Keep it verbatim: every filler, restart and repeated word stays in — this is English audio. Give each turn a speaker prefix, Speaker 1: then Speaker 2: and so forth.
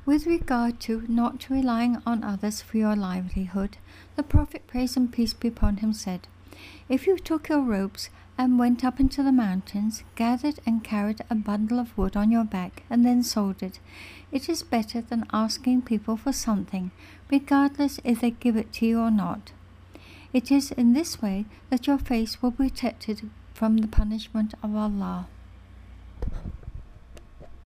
Speaker 1: With regard to not relying on others for your livelihood, the Prophet, praise and peace be upon him, said, "If you took your ropes and went up into the mountains, gathered and carried a bundle of wood on your back, and then sold it, it is better than asking people for something, regardless if they give it to you or not. It is in this way that your face will be protected from the punishment of Allah."